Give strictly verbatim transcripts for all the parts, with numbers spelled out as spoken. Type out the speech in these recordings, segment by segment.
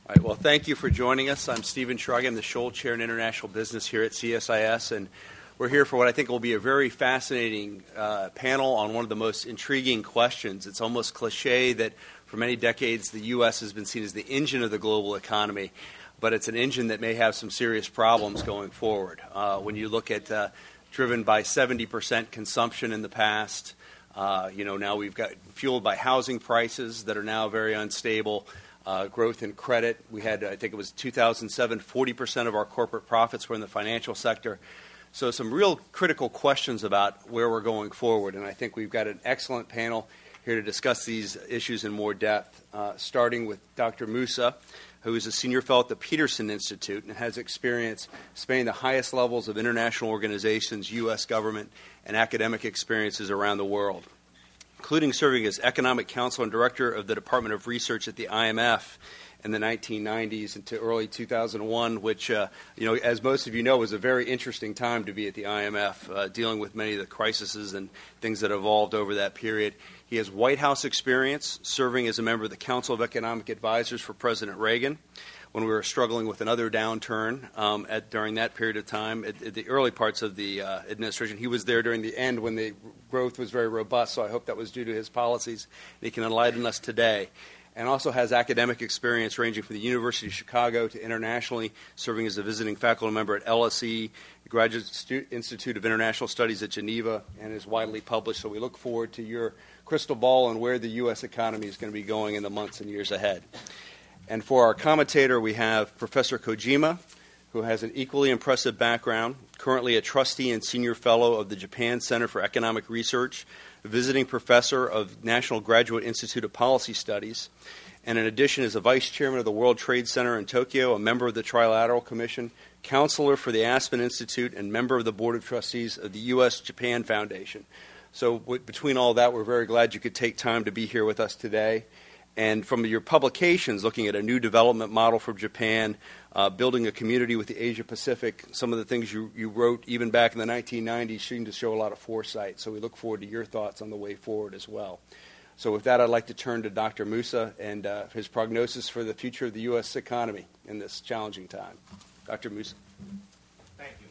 All right, well, thank you for joining us. I'm Stephen Shrug. I'm the Scholl Chair in International Business here at C S I S, and we're here for what I think will be a very fascinating uh, panel on one of the most intriguing questions. It's almost cliche that for many decades the U S has been seen as the engine of the global economy, but it's an engine that may have some serious problems going forward. Uh, when you look at uh, driven by seventy percent consumption in the past, uh, you know, now we've got fueled by housing prices that are now very unstable. Uh, growth in credit. We had, I think it was two thousand seven, forty percent of our corporate profits were in the financial sector. So some real critical questions about where we're going forward. And I think we've got an excellent panel here to discuss these issues in more depth, uh, starting with Doctor Moussa, who is a senior fellow at the Peterson Institute and has experience spanning the highest levels of international organizations, U S government, and academic experiences around the world, including serving as economic counsel and director of the Department of Research at the I M F in the nineteen nineties into early two thousand one, which, uh, you know, as most of you know, was a very interesting time to be at the I M F, uh, dealing with many of the crises and things that evolved over that period. He has White House experience, serving as a member of the Council of Economic Advisors for President Reagan when we were struggling with another downturn um, at, during that period of time, at, at the early parts of the uh, administration. He was there during the end when the growth was very robust, so I hope that was due to his policies. And he can enlighten us today. And also has academic experience ranging from the University of Chicago to internationally, serving as a visiting faculty member at L S E, Graduate Stu- Institute of International Studies at Geneva, and is widely published. So we look forward to your crystal ball on where the U S economy is going to be going in the months and years ahead. And for our commentator, we have Professor Kojima, who has an equally impressive background, currently a trustee and senior fellow of the Japan Center for Economic Research, a visiting professor of National Graduate Institute of Policy Studies, and in addition is a vice chairman of the World Trade Center in Tokyo, a member of the Trilateral Commission, counselor for the Aspen Institute, and member of the Board of Trustees of the U S Japan Foundation. So w- between all that, we're very glad you could take time to be here with us today. And from your publications, looking at a new development model for Japan, uh, building a community with the Asia-Pacific, some of the things you, you wrote even back in the nineteen nineties seem to show a lot of foresight. So we look forward to your thoughts on the way forward as well. So with that, I'd like to turn to Doctor Moussa and uh, his prognosis for the future of the U S economy in this challenging time. Doctor Moussa. Thank you.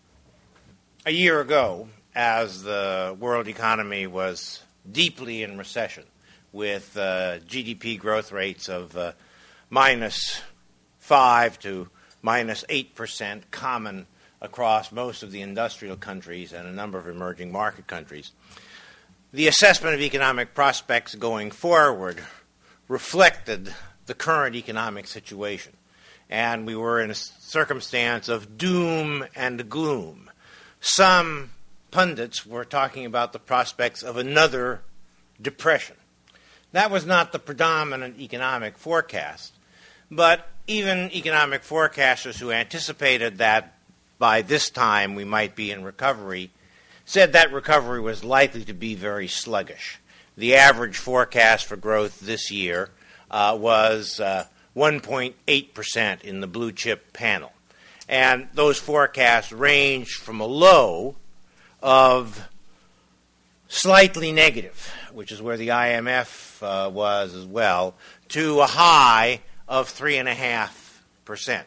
A year ago, as the world economy was deeply in recession, with uh, G D P growth rates of uh, minus five to minus eight percent common across most of the industrial countries and a number of emerging market countries. The assessment of economic prospects going forward reflected the current economic situation, and we were in a circumstance of doom and gloom. Some pundits were talking about the prospects of another depression. That was not the predominant economic forecast, but even economic forecasters who anticipated that by this time we might be in recovery said that recovery was likely to be very sluggish. The average forecast for growth this year uh, was uh, one point eight percent in the blue chip panel. And those forecasts ranged from a low of slightly negative, which is where the I M F uh, was as well, to a high of three point five percent.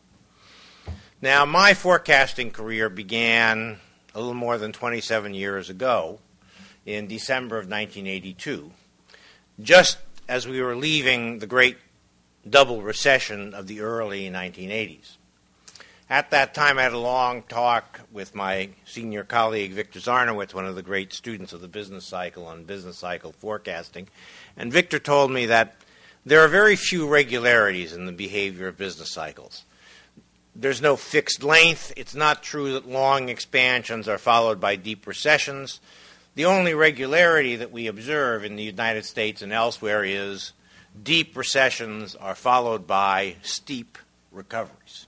Now, my forecasting career began a little more than twenty-seven years ago in December of nineteen eighty-two, just as we were leaving the great double recession of the early nineteen eighties. At that time, I had a long talk with my senior colleague, Victor Zarnowitz, one of the great students of the business cycle on business cycle forecasting. And Victor told me that there are very few regularities in the behavior of business cycles. There's no fixed length. It's not true that long expansions are followed by deep recessions. The only regularity that we observe in the United States and elsewhere is deep recessions are followed by steep recoveries.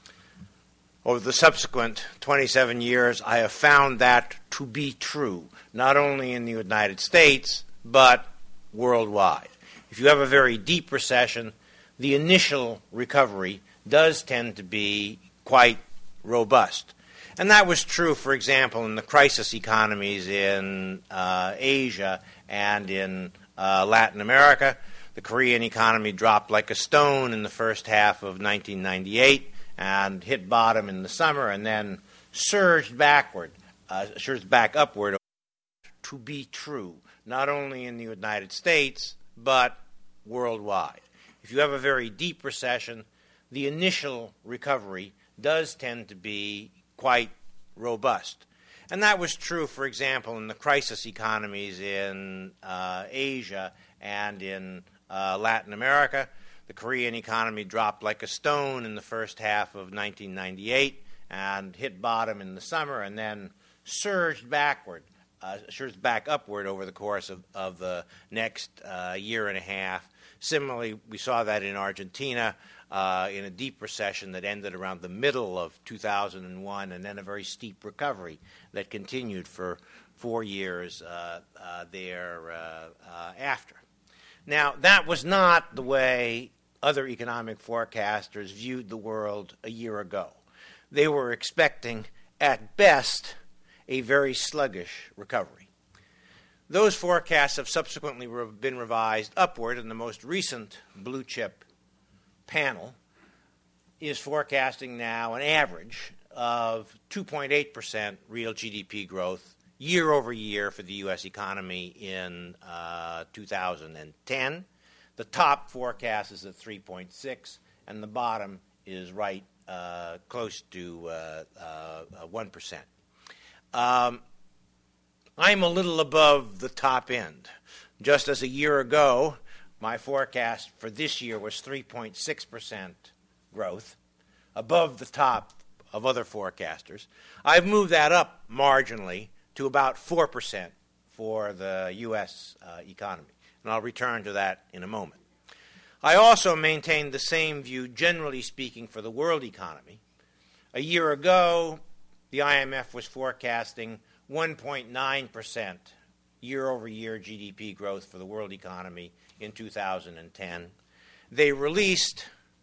Over the subsequent twenty-seven years, I have found that to be true, not only in the United States, but worldwide. If you have a very deep recession, the initial recovery does tend to be quite robust. And that was true, for example, in the crisis economies in uh, Asia and in uh, Latin America. the Korean economy dropped like a stone in the first half of nineteen ninety-eight and hit bottom in the summer and then surged backward, uh, surged back upward. To be true, not only in the United States, but worldwide. If you have a very deep recession, the initial recovery does tend to be quite robust. And that was true, for example, in the crisis economies in uh, Asia and in uh, Latin America. The Korean economy dropped like a stone in the first half of nineteen ninety-eight and hit bottom in the summer and then surged backward, uh, surged back upward over the course of, of the next uh, year and a half. Similarly, we saw that in Argentina uh, in a deep recession that ended around the middle of two thousand one, and then a very steep recovery that continued for four years uh, uh, thereafter. Uh, now, that was not the way other economic forecasters viewed the world a year ago. They were expecting, at best, a very sluggish recovery. Those forecasts have subsequently re- been revised upward, and the most recent blue chip panel is forecasting now an average of two point eight percent real G D P growth year over year for the U S economy in uh, two thousand ten. The top forecast is at three point six, and the bottom is right uh, close to uh, uh, one percent. Um, I'm a little above the top end. Just as a year ago, my forecast for this year was three point six percent growth, above the top of other forecasters. I've moved that up marginally to about four percent for the U S uh, economy, and I'll return to that in a moment. I also maintained the same view, generally speaking, for the world economy. A year ago, the I M F was forecasting one point nine percent year-over-year G D P growth for the world economy in two thousand ten. They released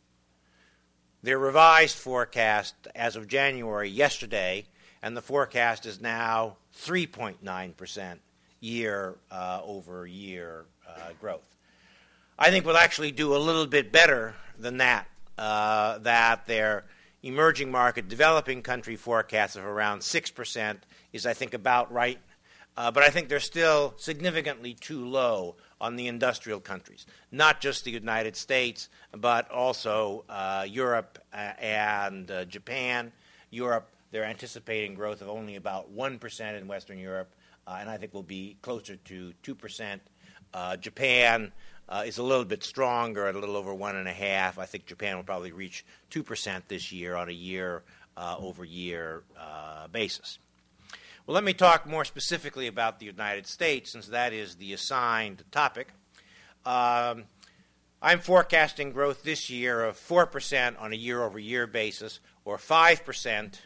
their revised forecast as of January yesterday, and the forecast is now three point nine percent year-over-year uh, uh, growth. I think we'll actually do a little bit better than that, uh, that their emerging market, developing country forecast of around six percent is, I think, about right. Uh, but I think they're still significantly too low on the industrial countries, not just the United States, but also uh, Europe uh, and uh, Japan. Europe, they're anticipating growth of only about one percent in Western Europe, uh, and I think will be closer to two percent. Uh, Japan uh, is a little bit stronger at a little over one and a half. I think Japan will probably reach two percent this year on a year-over-year uh, uh, basis. Well, let me talk more specifically about the United States, since that is the assigned topic. Um, I'm forecasting growth this year of four percent on a year-over-year basis, or five percent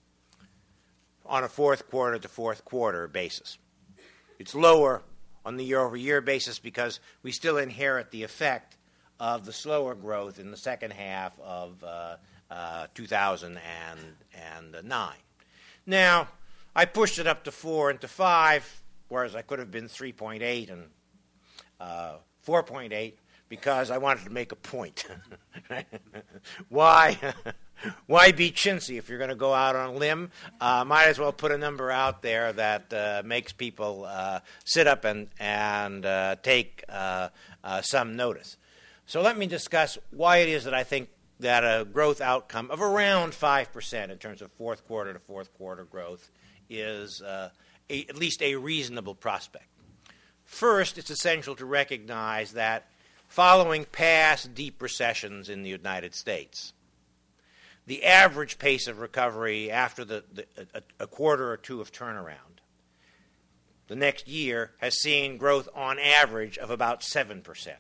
on a fourth quarter to fourth quarter basis. It's lower on the year-over-year basis because we still inherit the effect of the slower growth in the second half of uh, uh, two thousand nine. Now, I pushed it up to four and to five, whereas I could have been three point eight and uh, four point eight because I wanted to make a point. Why? Why be chintzy if you're going to go out on a limb? Uh, might as well put a number out there that uh, makes people uh, sit up and, and uh, take uh, uh, some notice. So let me discuss why it is that I think that a growth outcome of around five percent in terms of fourth quarter to fourth quarter growth is uh, a, at least a reasonable prospect. First, it's essential to recognize that following past deep recessions in the United States, the average pace of recovery after the, the, a, a quarter or two of turnaround, the next year has seen growth on average of about seven percent.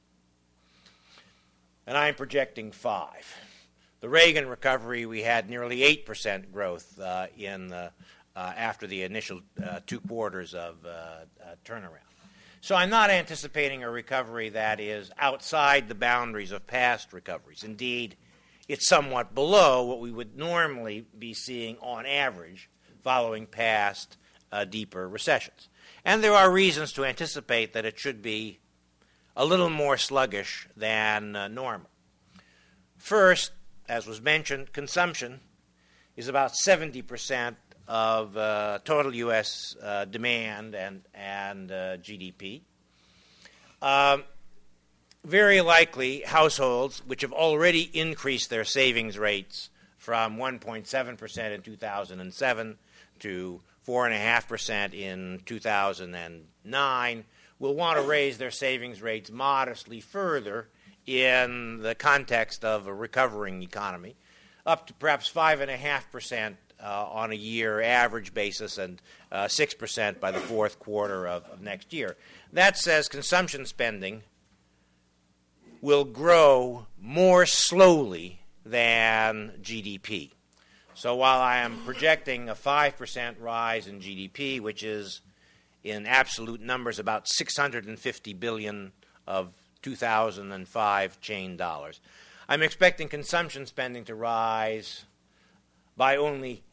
And I'm projecting five. The Reagan recovery, we had nearly eight percent growth uh, in the, uh, after the initial uh, two quarters of uh, uh, turnaround. So I'm not anticipating a recovery that is outside the boundaries of past recoveries. Indeed, it's somewhat below what we would normally be seeing on average following past uh, deeper recessions. And there are reasons to anticipate that it should be a little more sluggish than uh, normal. First, as was mentioned, consumption is about seventy percent of uh, total U S uh, demand and, and uh, G D P. Um, very likely, households which have already increased their savings rates from one point seven percent in two thousand seven to four point five percent in two thousand nine will want to raise their savings rates modestly further in the context of a recovering economy, up to perhaps five point five percent uh, on a year average basis and uh, six percent by the fourth quarter of, of next year. That says consumption spending will grow more slowly than G D P. So while I am projecting a five percent rise in G D P, which is in absolute numbers about six hundred fifty billion dollars of two thousand five chain dollars, I'm expecting consumption spending to rise by only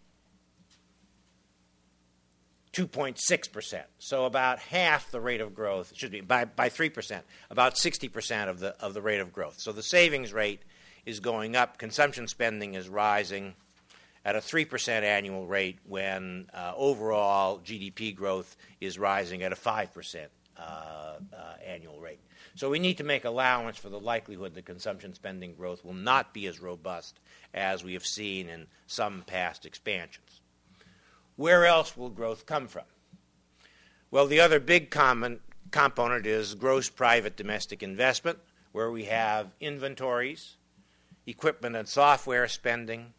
two point six percent. So about half the rate of growth, should be by, by three percent, about sixty percent of the, of the rate of growth. So the savings rate is going up. Consumption spending is rising at a three percent annual rate when uh, overall G D P growth is rising at a five percent uh, uh, annual rate. So we need to make allowance for the likelihood that consumption spending growth will not be as robust as we have seen in some past expansions. Where else will growth come from? Well, the other big common component is gross private domestic investment, where we have inventories, equipment and software spending,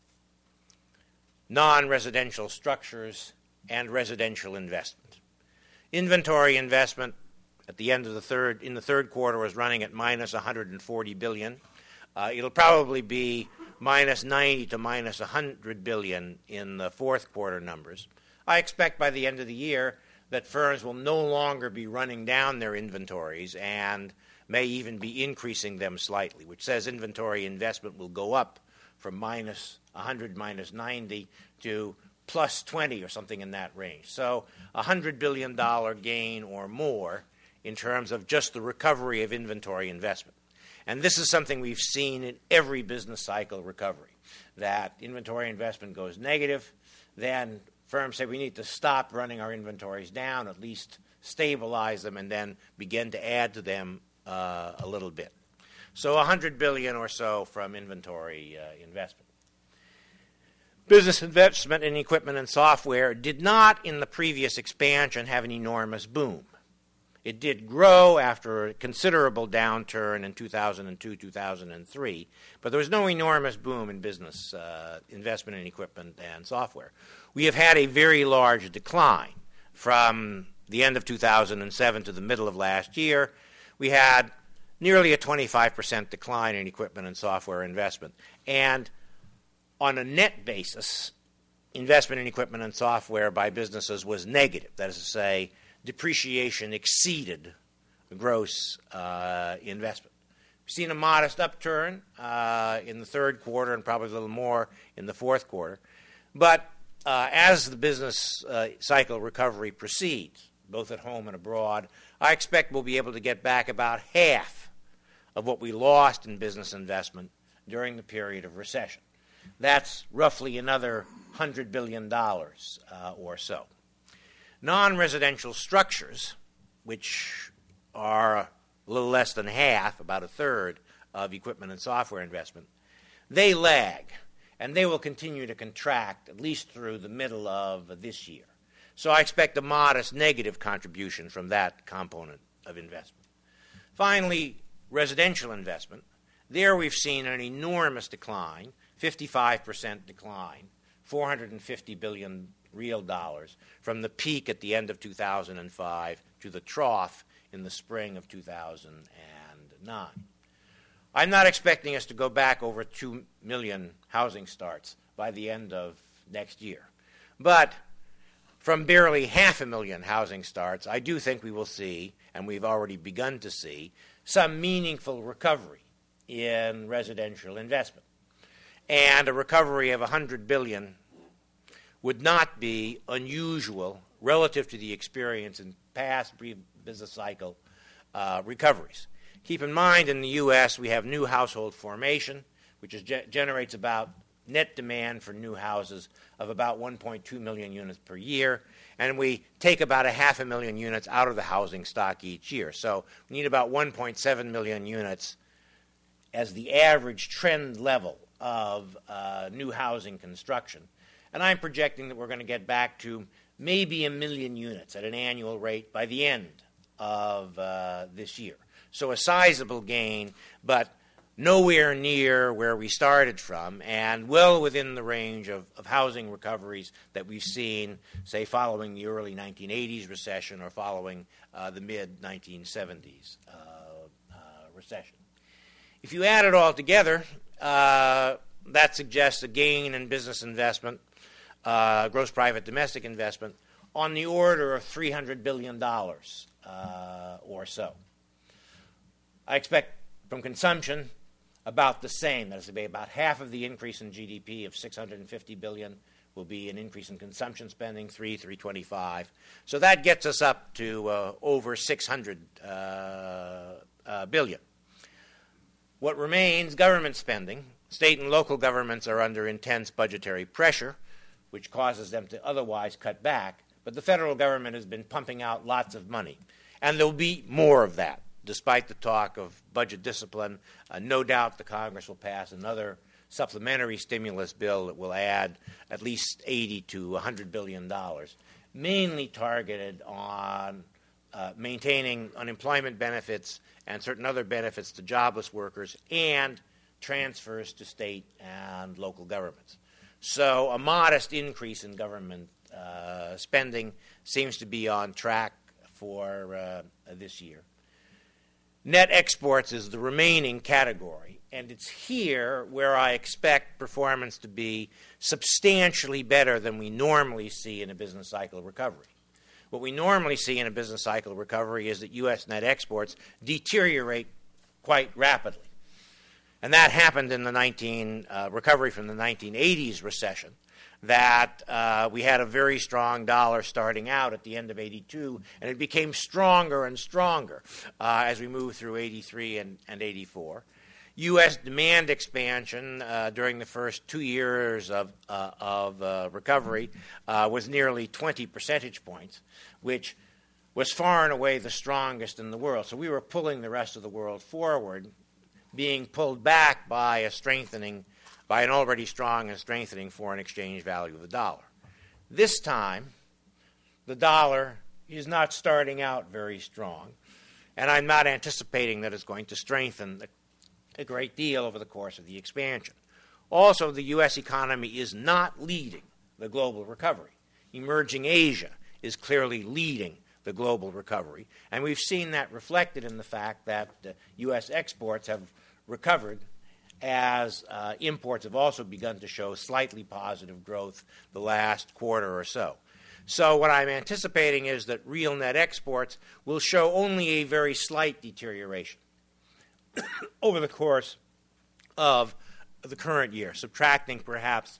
non-residential structures, and residential investment. Inventory investment at the end of the third, in the third quarter was running at minus one hundred forty billion dollars. Uh, it'll probably be minus ninety to minus one hundred billion dollars in the fourth quarter numbers. I expect by the end of the year that firms will no longer be running down their inventories and may even be increasing them slightly, which says inventory investment will go up from minus one hundred, minus ninety to plus twenty or something in that range. So a one hundred billion dollars gain or more in terms of just the recovery of inventory investment. And this is something we've seen in every business cycle recovery, that inventory investment goes negative, then firms say we need to stop running our inventories down, at least stabilize them, and then begin to add to them uh, a little bit. So one hundred billion dollars or so from inventory uh, investment. Business investment in equipment and software did not, in the previous expansion, have an enormous boom. It did grow after a considerable downturn in two thousand two, two thousand three, but there was no enormous boom in business uh, investment in equipment and software. We have had a very large decline from the end of two thousand seven to the middle of last year. We had nearly a twenty-five percent decline in equipment and software investment. And on a net basis, investment in equipment and software by businesses was negative. That is to say, depreciation exceeded gross uh, investment. We've seen a modest upturn uh, in the third quarter and probably a little more in the fourth quarter. But uh, as the business uh, cycle recovery proceeds, both at home and abroad, I expect we'll be able to get back about half of what we lost in business investment during the period of recession. That's roughly another one hundred billion dollars uh, or so. Non-residential structures, which are a little less than half, about a third, of equipment and software investment, they lag, and they will continue to contract at least through the middle of this year. So I expect a modest negative contribution from that component of investment. Finally, residential investment. There we've seen an enormous decline, fifty-five percent decline, four hundred fifty billion dollars real dollars, from the peak at the end of two thousand five to the trough in the spring of two thousand nine. I'm not expecting us to go back over two million housing starts by the end of next year. But from barely half a million housing starts, I do think we will see, and we've already begun to see, some meaningful recovery in residential investment. And a recovery of one hundred billion dollars would not be unusual relative to the experience in past business cycle uh, recoveries. Keep in mind, in the U S, we have new household formation, which is ge- generates about net demand for new houses of about one point two million units per year, and we take about a half a million units out of the housing stock each year. So we need about one point seven million units as the average trend level of uh, new housing construction. And I'm projecting that we're going to get back to maybe a million units at an annual rate by the end of uh, this year. So a sizable gain, but nowhere near where we started from, and well within the range of, of housing recoveries that we've seen, say, following the early nineteen eighties recession or following uh, the mid nineteen seventies uh, uh, recession. If you add it all together, uh, that suggests a gain in business investment, uh, gross private domestic investment, on the order of three hundred billion dollars uh, or so. I expect from consumption about the same. That is to be about half of the increase in G D P of six hundred fifty billion dollars will be an increase in consumption spending, three, three twenty-five. So that gets us up to uh, over six hundred uh, uh, billion. What remains, government spending. State and local governments are under intense budgetary pressure, which causes them to otherwise cut back. But the federal government has been pumping out lots of money, and there will be more of that. Despite the talk of budget discipline, uh, no doubt the Congress will pass another supplementary stimulus bill that will add at least eighty to one hundred billion dollars, mainly targeted on uh, maintaining unemployment benefits and certain other benefits to jobless workers and transfers to state and local governments. So a modest increase in government uh, spending seems to be on track for uh, this year. Net exports is the remaining category, and it's here where I expect performance to be substantially better than we normally see in a business cycle recovery. What we normally see in a business cycle recovery is that U S net exports deteriorate quite rapidly. And that happened in the nineteen uh, recovery from the nineteen eighties recession, that uh, we had a very strong dollar starting out at the end of eighty-two, and it became stronger and stronger uh, as we moved through eighty-three and, and eighty-four. U S demand expansion uh, during the first two years of, uh, of uh, recovery uh, was nearly twenty percentage points, which was far and away the strongest in the world. So we were pulling the rest of the world forward, being pulled back by a strengthening, by an already strong and strengthening foreign exchange value of the dollar. This time, the dollar is not starting out very strong, and I'm not anticipating that it's going to strengthen a great deal over the course of the expansion. Also, the U S economy is not leading the global recovery. Emerging Asia is clearly leading the global recovery, and we've seen that reflected in the fact that uh, U S exports have recovered as uh, imports have also begun to show slightly positive growth the last quarter or so. So what I'm anticipating is that real net exports will show only a very slight deterioration over the course of the current year, subtracting perhaps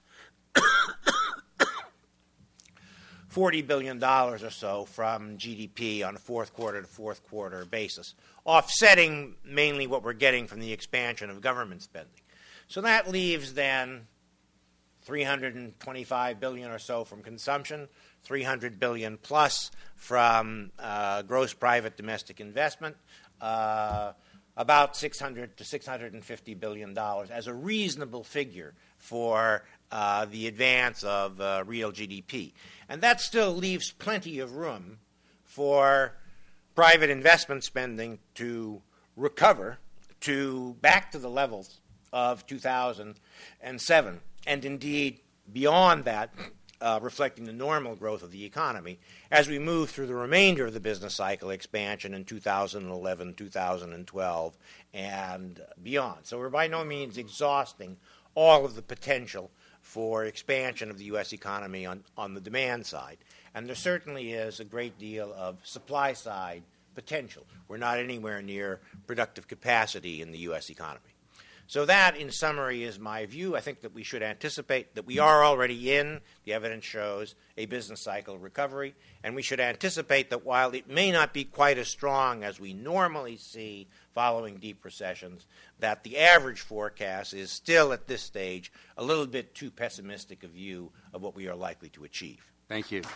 forty billion dollars or so from G D P on a fourth quarter to fourth quarter basis, offsetting mainly what we're getting from the expansion of government spending. So that leaves then three hundred twenty-five billion dollars or so from consumption, three hundred billion dollars plus from uh, gross private domestic investment, uh, about six hundred to six hundred fifty billion dollars as a reasonable figure for uh, the advance of uh, real G D P. And that still leaves plenty of room for private investment spending to recover to back to the levels of two thousand seven, and indeed beyond that, uh, reflecting the normal growth of the economy as we move through the remainder of the business cycle expansion in two thousand eleven, two thousand twelve, and beyond. So we're by no means exhausting all of the potential for expansion of the U S economy on, on the demand side. And there certainly is a great deal of supply side potential. We're not anywhere near productive capacity in the U S economy. So that, in summary, is my view. I think that we should anticipate that we are already in, the evidence shows, a business cycle recovery, and we should anticipate that while it may not be quite as strong as we normally see following deep recessions, that the average forecast is still at this stage a little bit too pessimistic a view of what we are likely to achieve. Thank you.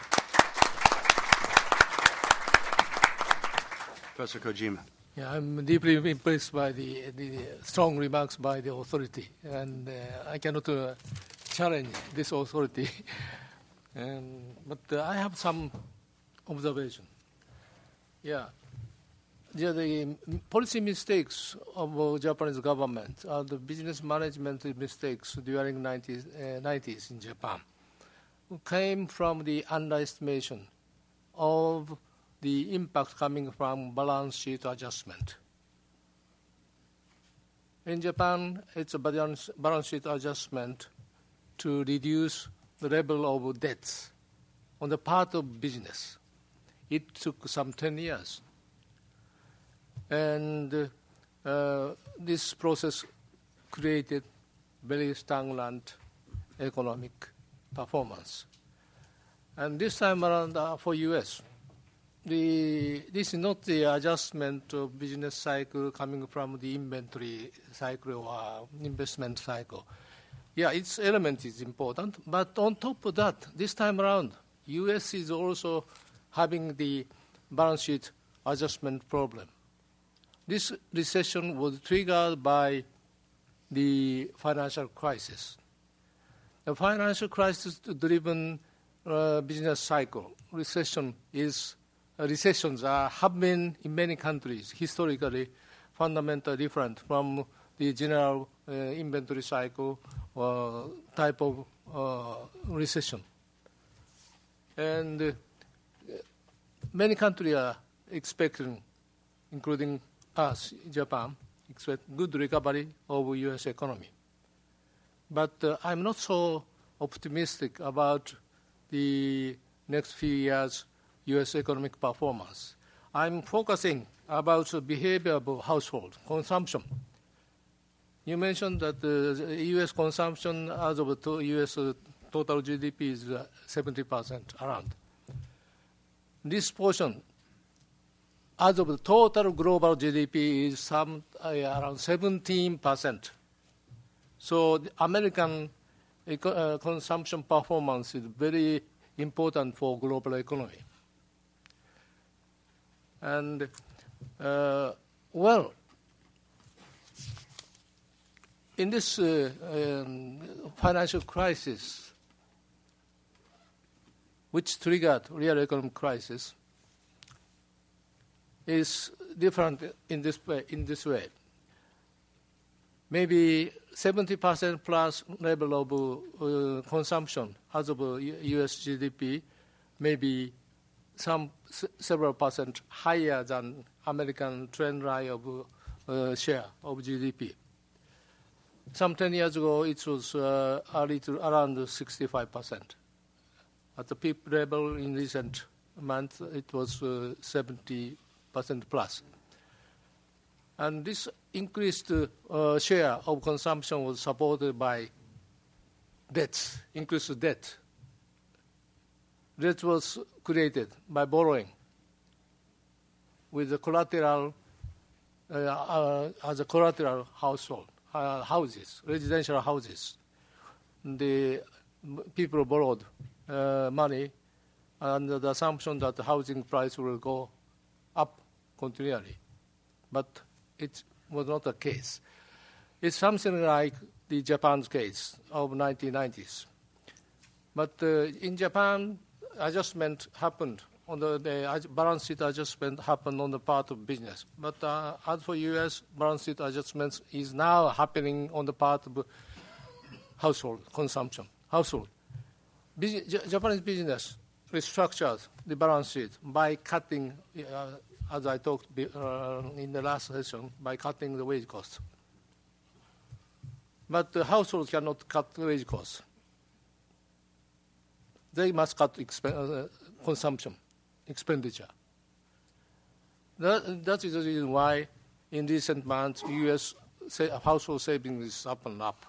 Professor Kojima. Yeah, I'm deeply impressed by the, the strong remarks by the authority, and uh, I cannot uh, challenge this authority. and, but uh, I have some observation. Yeah, yeah the policy mistakes of uh, Japanese government are the business management mistakes during nineties, uh, nineties in Japan came from the underestimation of the impact coming from balance sheet adjustment. In Japan, it's a balance, balance sheet adjustment to reduce the level of debts on the part of business. It took some ten years. And uh, this process created very stagnant economic performance. And this time around uh, for U S, The, this is not the adjustment of business cycle coming from the inventory cycle or investment cycle. Yeah, its element is important, but on top of that, this time around, U S is also having the balance sheet adjustment problem. This recession was triggered by the financial crisis. The financial crisis-driven uh, business cycle, recession is recessions are, have been in many countries historically fundamentally different from the general uh, inventory cycle uh, type of uh, recession. And uh, many countries are expecting, including us, Japan, expect good recovery of U S economy. But uh, I'm not so optimistic about the next few years U S economic performance. I'm focusing about the behavior of household consumption. You mentioned that the U S consumption as of the U S total G D P is seventy percent around. This portion as of the total global G D P is some uh, around seventeen percent. So the American eco- uh, consumption performance is very important for global economy. And, uh, well, in this uh, um, financial crisis, which triggered real economic crisis, is different in this way. In this way, maybe seventy percent plus level of uh, consumption as of uh, U S G D P, maybe some s- several percent higher than American trend line of uh, share of G D P. Some ten years ago, it was uh, a little around sixty-five percent. At the peak level in recent months, it was uh, seventy percent plus. And this increased uh, share of consumption was supported by debts, increased debt. Debt was created by borrowing with the collateral uh, uh, as a collateral household uh, houses, residential houses. The people borrowed uh, money under the assumption that the housing price will go up continually, but it was not the case. It's something like the Japan's case of nineteen nineties. But uh, in Japan, adjustment happened on the, the balance sheet adjustment happened on the part of business. But uh, as for U S, balance sheet adjustments is now happening on the part of household consumption. Household. Bus- J- Japanese business restructured the balance sheet by cutting, uh, as I talked uh, in the last session, by cutting the wage costs. But the households cannot cut the wage costs. They must cut exp- uh, consumption, expenditure. That, that is the reason why in recent months U S sa- household savings is up and up.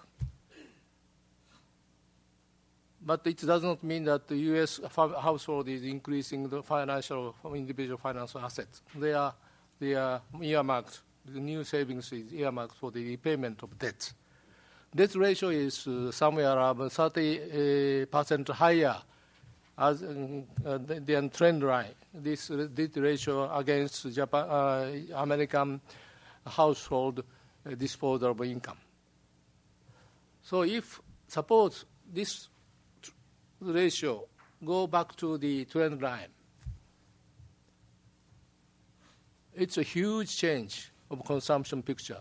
But it does not mean that the U S household is increasing the financial, individual financial assets. They are, they are earmarked, the new savings is earmarked for the repayment of debt. Debt ratio is uh, somewhere around thirty percent higher as, uh, than trend line. This debt ratio against Japan, uh, American household uh, disposable income. So if, suppose this ratio go back to the trend line, it's a huge change of consumption picture.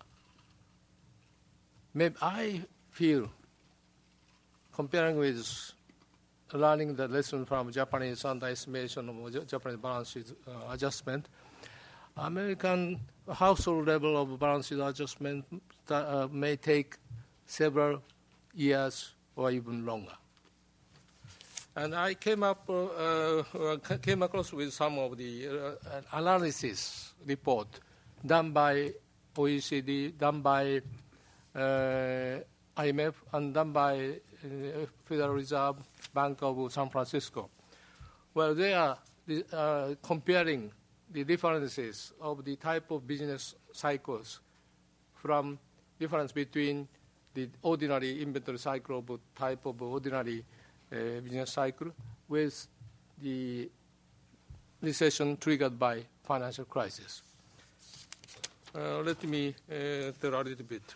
Maybe I feel, comparing with learning the lesson from Japanese underestimation of Japanese balance sheet uh, adjustment, American household level of balance sheet adjustment uh, may take several years or even longer. And I came up, uh, uh, came across with some of the uh, analysis report done by O E C D, done by uh, I M F, and done by uh, Federal Reserve Bank of San Francisco, where they are uh, comparing the differences of the type of business cycles from difference between the ordinary inventory cycle of type of ordinary Uh, business cycle with the recession triggered by financial crisis. Uh, let me uh, tell a little bit.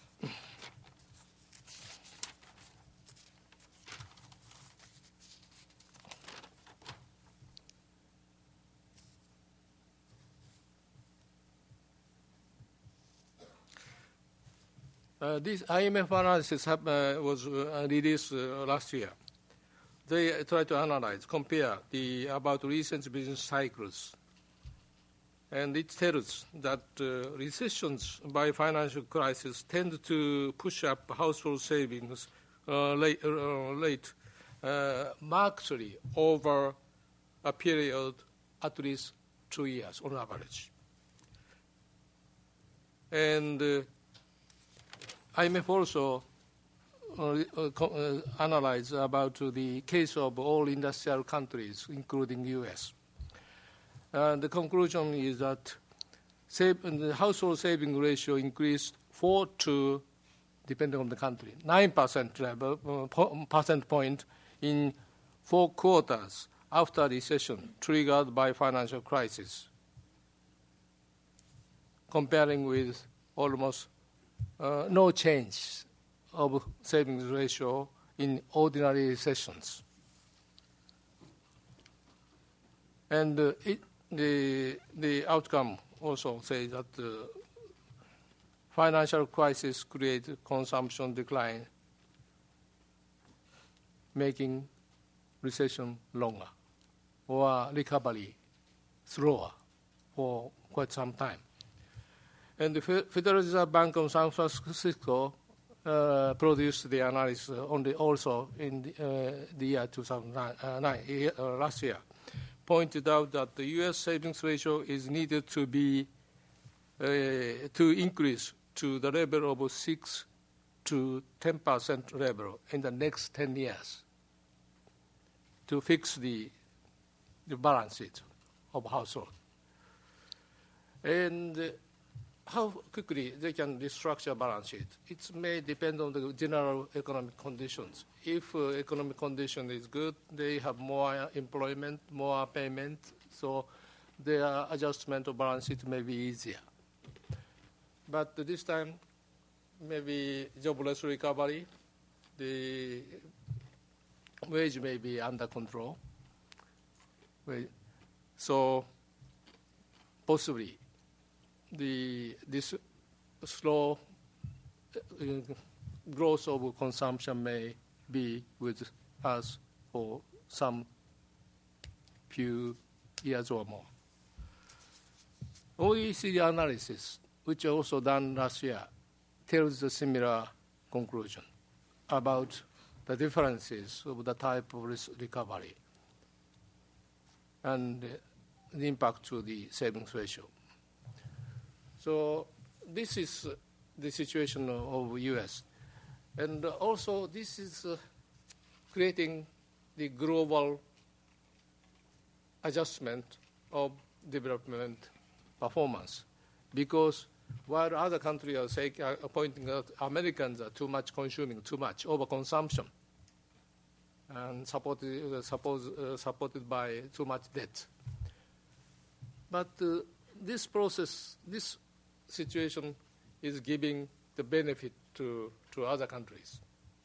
Uh, this I M F analysis have, uh, was uh, released uh, last year. They try to analyze, compare the about recent business cycles. And it tells that uh, recessions by financial crisis tend to push up household savings uh, late, uh, late uh, markedly over a period at least two years on average. And uh, I M F also Uh, uh, analyze about uh, the case of all industrial countries, including U S. Uh, the conclusion is that save, the household saving ratio increased four to, depending on the country, nine percent level, uh, percent point in four quarters after recession triggered by financial crisis, comparing with almost uh, no change of savings ratio in ordinary recessions. And uh, it, the, the outcome also says that uh, financial crisis created consumption decline, making recession longer or recovery slower for quite some time. And the Federal Reserve Bank of San Francisco Uh, produced the analysis on the, also in the, uh, the year two thousand nine, uh, last year, pointed out that the U S savings ratio is needed to be uh, to increase to the level of six to ten percent level in the next ten years to fix the, the balance sheet of household. And uh, how quickly they can restructure balance sheet, it may depend on the general economic conditions. If uh, economic condition is good, they have more employment, more payment, so their adjustment of balance sheet may be easier. But this time, maybe jobless recovery, the wage may be under control. So possibly, The, this slow uh, growth of consumption may be with us for some few years or more. O E C D analysis, which also done last year, tells a similar conclusion about the differences of the type of recovery and the impact to the savings ratio. So this is the situation of U S. And also this is uh, creating the global adjustment of development performance, because while other countries are, saying, are pointing out Americans are too much consuming, too much overconsumption, and supported, uh, suppose, uh, supported by too much debt. But uh, this process, this situation is giving the benefit to, to other countries.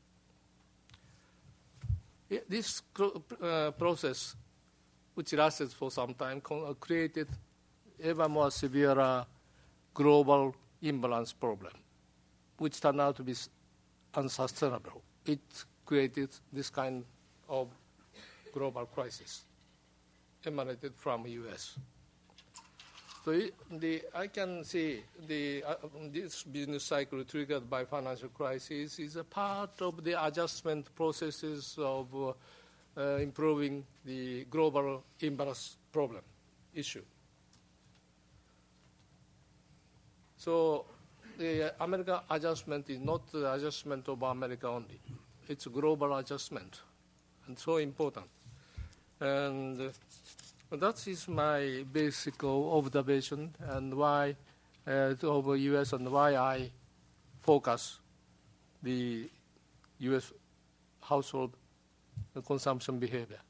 It, this uh, process, which lasted for some time, created ever more severe uh, global imbalance problem, which turned out to be unsustainable. It created this kind of global crisis emanated from U S. So it, the, I can see the, uh, this business cycle triggered by financial crisis is a part of the adjustment processes of uh, uh, improving the global imbalance problem issue. So the America adjustment is not the adjustment of America only. It's a global adjustment, and so important. And uh, that is my basic observation and why uh, over U S and why I focus the U S household consumption behavior.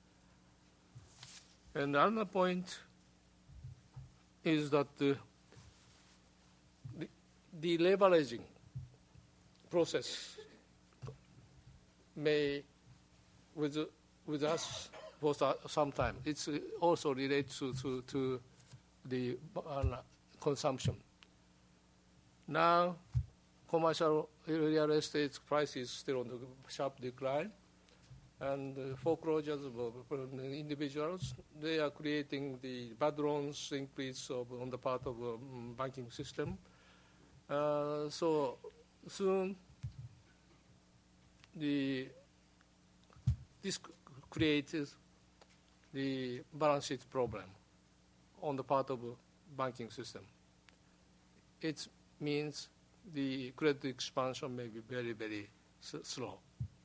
And another point is that uh, the, the leveraging process may, with, with us for some time, it's also related to, to, to the uh, consumption. Now, commercial real estate price is still on the sharp decline, and uh, foreclosures of individuals, they are creating the bad loans increase of, on the part of the um, banking system. Uh, so soon, the this creates the balance sheet problem on the part of the banking system. It means the credit expansion may be very, very s- slow.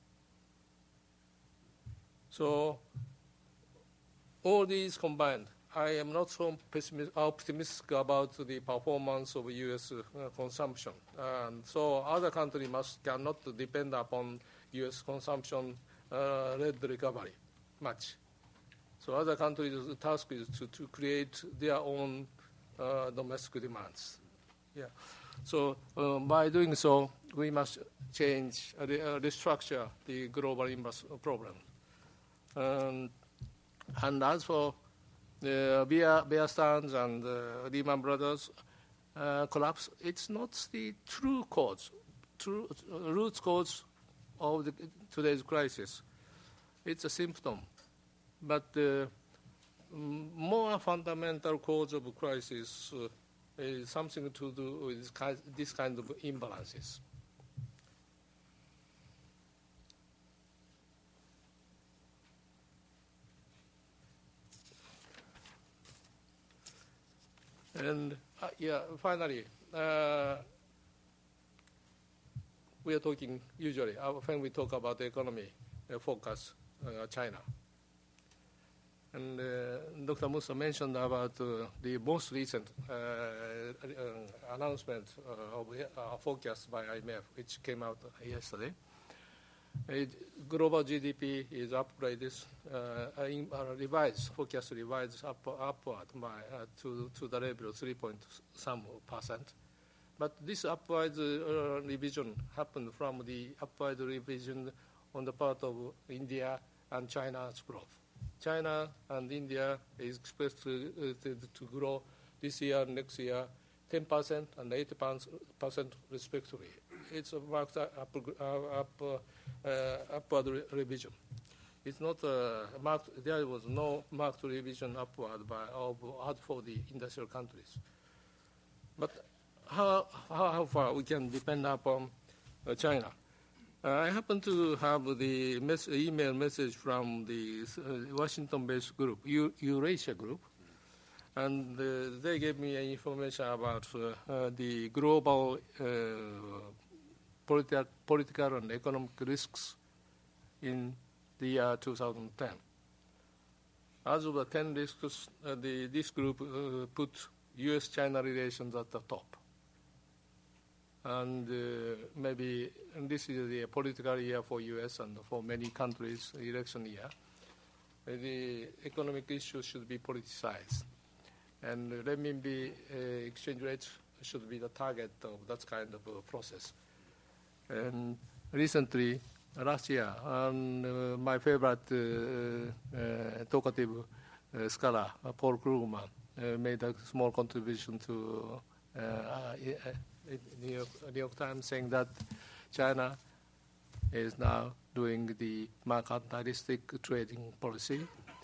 So all these combined, I am not so pessimistic, optimistic about the performance of U S uh, consumption. And so other countries must cannot depend upon U S consumption uh, led recovery much. So other countries' the task is to, to create their own uh, domestic demands. Yeah. So uh, by doing so, we must change, uh, restructure the global imbalance problem. Um, and as for the Bear, Bear Stearns and uh, Lehman Brothers uh, collapse, it's not the true cause, true uh, root cause of the, today's crisis. It's a symptom. But the uh, more fundamental cause of crisis uh, is something to do with this kind, this kind of imbalances. And uh, yeah, finally, uh, we are talking usually uh, when we talk about the economy, uh, focus uh, China. And uh, Doctor Musa mentioned about uh, the most recent uh, uh, announcement uh, of uh, forecast by I M F, which came out yesterday. It, global G D P is upgraded, uh, in, uh, revised, forecast revised up, upward by, uh, to, to the level of three point some percent. But this upward uh, revision happened from the upward revision on the part of India and China's growth. China and India is expected to, to, to grow this year, next year, ten percent and eight percent respectively. It's a marked up, up, uh, uh, upward re- revision. It's not uh, marked, there was no marked revision upward by, of, for the industrial countries. But how, how, how far we can depend upon uh, China? Uh, I happen to have the mes- email message from the uh, Washington-based group, U- Eurasia Group, And uh, they gave me information about uh, uh, the global uh, politi- political and economic risks in the year two thousand ten. As of the ten risks, uh, the, this group uh, put U S China relations at the top. And uh, maybe and this is the political year for U S and for many countries, election year. Uh, the economic issues should be politicized. And uh, renminbi uh, exchange rate should be the target of that kind of uh, process. And recently, last year, um, uh, my favorite uh, uh, talkative uh, scholar, uh, Paul Krugman, uh, made a small contribution to uh, uh, New York, New York Times, saying that China is now doing the mercantilistic trading policy,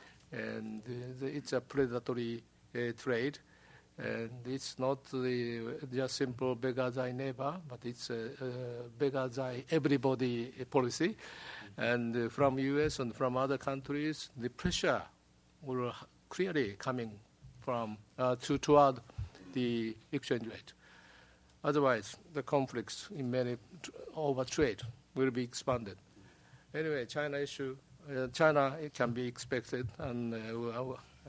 and uh, the, it's a predatory uh, trade, and it's not the, just simple beggar thy neighbor, but it's a, a beggar thy everybody policy. And uh, from U S and from other countries, the pressure will clearly coming from uh, to toward the exchange rate. Otherwise, the conflicts in many t- over trade will be expanded. Anyway, China issue, uh, China it can be expected, and, uh,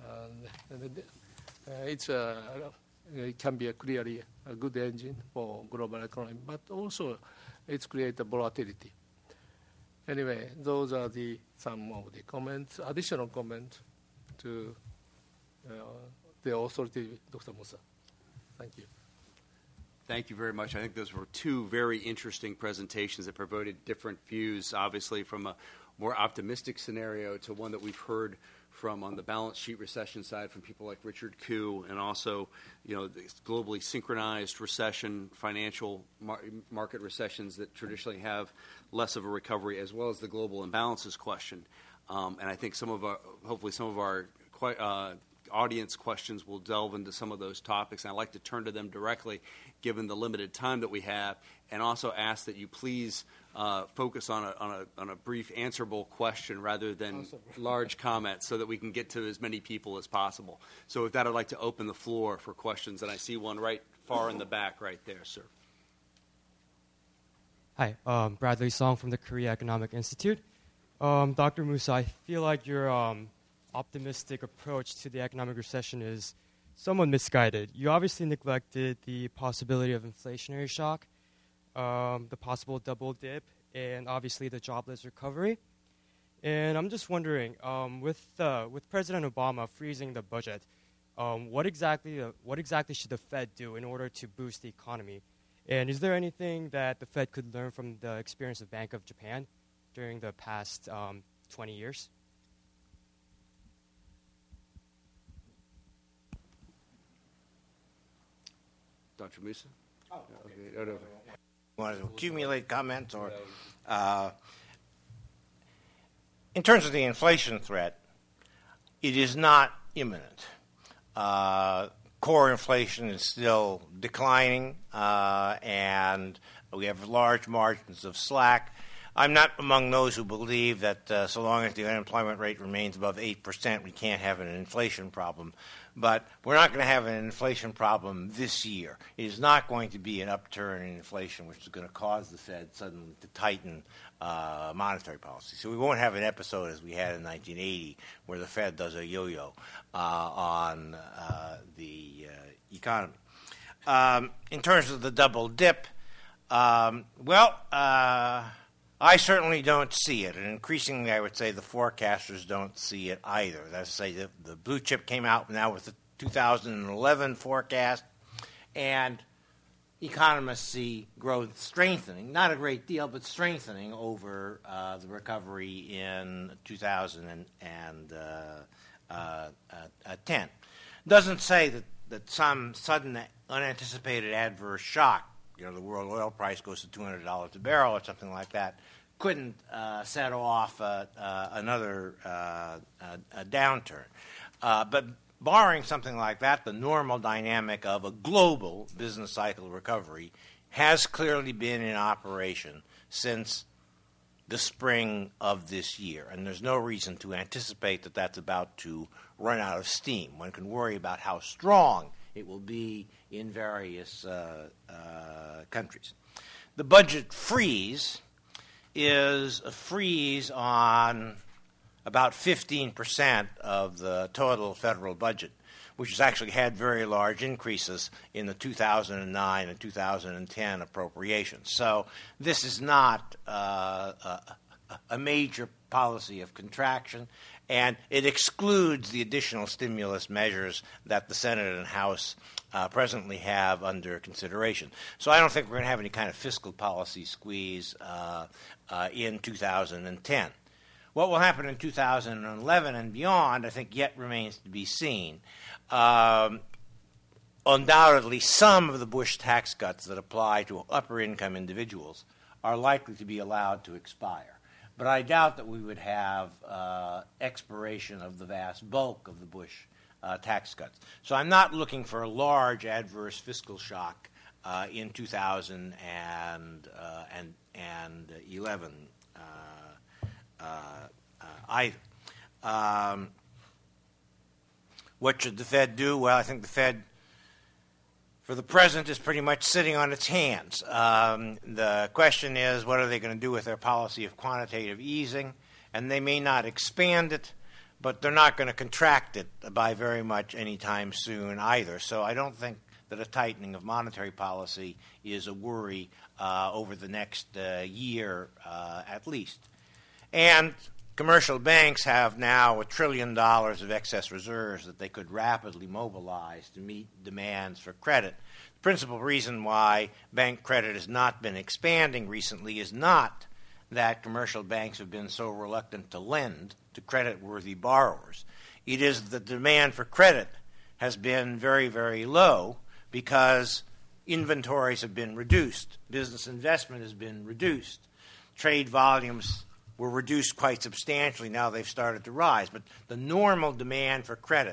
and uh, it's a, it can be a clearly a good engine for global economy, but also it's create a volatility. Anyway, those are the some of the comments, additional comments to uh, the authority, Doctor Musa. Thank you. Thank you very much. I think those were two very interesting presentations that provided different views, obviously, from a more optimistic scenario to one that we've heard from on the balance sheet recession side from people like Richard Koo, and also, you know, the globally synchronized recession, financial mar- market recessions that traditionally have less of a recovery, as well as the global imbalances question. Um, and I think some of our, hopefully some of our quite, uh, audience questions will delve into some of those topics, and I'd like to turn to them directly given the limited time that we have, and also ask that you please uh, focus on a, on, a, on a brief answerable question rather than large comments so that we can get to as many people as possible. So with that, I'd like to open the floor for questions, and I see one right far in the back right there, sir. Hi, um, Bradley Song from the Korea Economic Institute. Um, Doctor Musa, I feel like your um, optimistic approach to the economic recession is somewhat misguided. You obviously neglected the possibility of inflationary shock, um, the possible double dip, and obviously the jobless recovery. And I'm just wondering, um, with uh, with President Obama freezing the budget, um, what exactly uh, what exactly should the Fed do in order to boost the economy? And is there anything that the Fed could learn from the experience of Bank of Japan during the past um, twenty years? Doctor Musa? Oh, okay. No, no. You want to accumulate comments? or uh, In terms of the inflation threat, it is not imminent. Uh, core inflation is still declining, uh, and we have large margins of slack. I'm not among those who believe that uh, so long as the unemployment rate remains above eight percent, we can't have an inflation problem. But we're not going to have an inflation problem this year. It is not going to be an upturn in inflation, which is going to cause the Fed suddenly to tighten uh, monetary policy. So we won't have an episode as we had in nineteen eighty where the Fed does a yo-yo uh, on uh, the uh, economy. Um, in terms of the double dip, um, well, uh, I certainly don't see it, and increasingly I would say the forecasters don't see it either. That's to say the, the Blue Chip came out now with the two thousand eleven forecast, and economists see growth strengthening, not a great deal, but strengthening over uh, the recovery in two thousand ten. Doesn't say that, that some sudden unanticipated adverse shock, you know, the world oil price goes to two hundred dollars a barrel or something like that, couldn't uh, set off uh, uh, another uh, uh, a downturn. Uh, but barring something like that, the normal dynamic of a global business cycle recovery has clearly been in operation since the spring of this year, and there's no reason to anticipate that that's about to run out of steam. One can worry about how strong it will be in various uh, uh, countries. The budget freeze is a freeze on about fifteen percent of the total federal budget, which has actually had very large increases in the two thousand nine and two thousand ten appropriations. So this is not uh, a, a major policy of contraction, and it excludes the additional stimulus measures that the Senate and House uh, presently have under consideration. So I don't think we're going to have any kind of fiscal policy squeeze uh, uh, in two thousand ten. What will happen in two thousand eleven and beyond, I think, yet remains to be seen. Um, undoubtedly, some of the Bush tax cuts that apply to upper-income individuals are likely to be allowed to expire. But I doubt that we would have uh, expiration of the vast bulk of the Bush uh, tax cuts. So I'm not looking for a large adverse fiscal shock uh, in two thousand eleven uh, uh, uh, either. Um, what should the Fed do? Well, I think the Fed, for the present, is pretty much sitting on its hands. Um, the question is, what are they going to do with their policy of quantitative easing? And they may not expand it, but they're not going to contract it by very much anytime soon either. So I don't think that a tightening of monetary policy is a worry uh, over the next uh, year uh, at least. And commercial banks have now a trillion dollars of excess reserves that they could rapidly mobilize to meet demands for credit. The principal reason why bank credit has not been expanding recently is not that commercial banks have been so reluctant to lend to credit-worthy borrowers. It is the demand for credit has been very, very low because inventories have been reduced, business investment has been reduced, trade volumes were reduced quite substantially. Now they've started to rise. But the normal demand for credit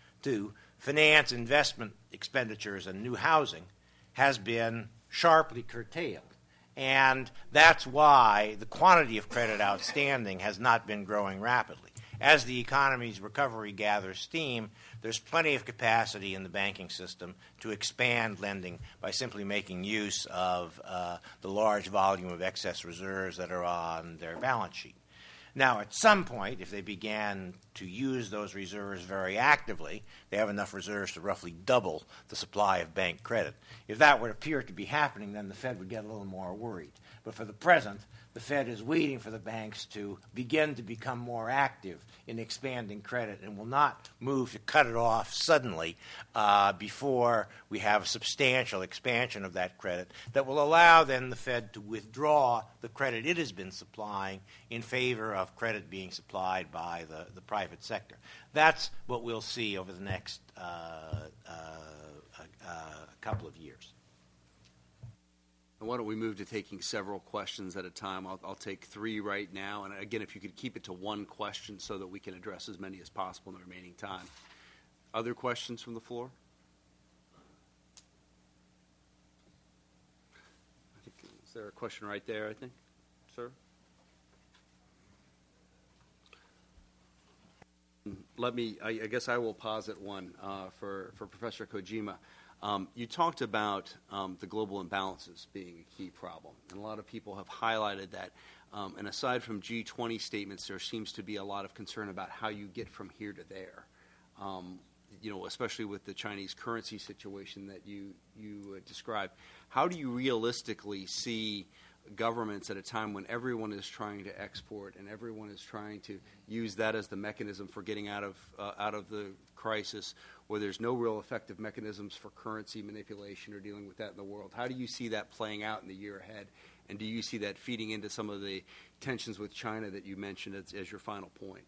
to finance investment expenditures and new housing has been sharply curtailed. And that's why the quantity of credit outstanding has not been growing rapidly. As the economy's recovery gathers steam, there's plenty of capacity in the banking system to expand lending by simply making use of uh, the large volume of excess reserves that are on their balance sheet. Now, at some point, if they began to use those reserves very actively, they have enough reserves to roughly double the supply of bank credit. If that would appear to be happening, then the Fed would get a little more worried. But for the present, the Fed is waiting for the banks to begin to become more active in expanding credit and will not move to cut it off suddenly uh, before we have a substantial expansion of that credit that will allow then the Fed to withdraw the credit it has been supplying in favor of credit being supplied by the, the private sector. That's what we'll see over the next uh, uh, uh, couple of years. And why don't we move to taking several questions at a time? I'll, I'll take three right now. And again, if you could keep it to one question so that we can address as many as possible in the remaining time. Other questions from the floor? I think, is there a question right there, I think, sir? Let me, I, I guess I will posit one uh, for, for Professor Kojima. Um, you talked about um, the global imbalances being a key problem, and a lot of people have highlighted that. Um, and aside from G twenty statements, there seems to be a lot of concern about how you get from here to there, um, you know, especially with the Chinese currency situation that you, you uh, described. How do you realistically see governments at a time when everyone is trying to export and everyone is trying to use that as the mechanism for getting out of uh, out of the crisis, where there's no real effective mechanisms for currency manipulation or dealing with that in the world? How do you see that playing out in the year ahead? And do you see that feeding into some of the tensions with China that you mentioned as, as your final point?